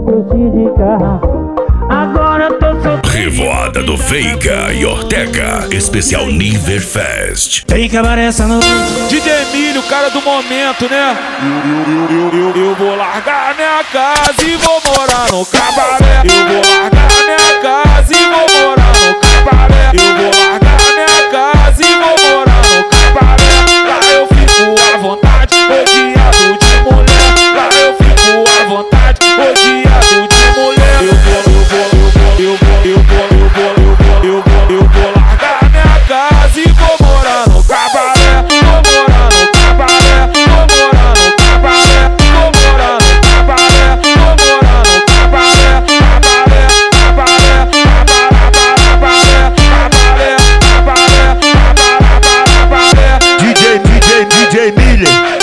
curtir de carro. Agora eu tô solteiro. Revoada do Veiga e Ortega, especial Niverfest. Tem que acabar essa noite. DJ Emílio, cara do momento, né? Eu vou largar minha casa e vou morar no cabaré. Eu vou largar minha casa e vou morar no cabaré. Eu vou largar minha casa e vou morar no cabaré. Lá eu fico à vontade, rodeado de mulher. Lá eu fico à vontade, rodeado de mulher. Eu vou largar minha casa e vou morar no cabaré. Vou morar no cabaré, vou morar no cabaré, vou morar no cabaré, vou morar no cabaré. DJ Miller.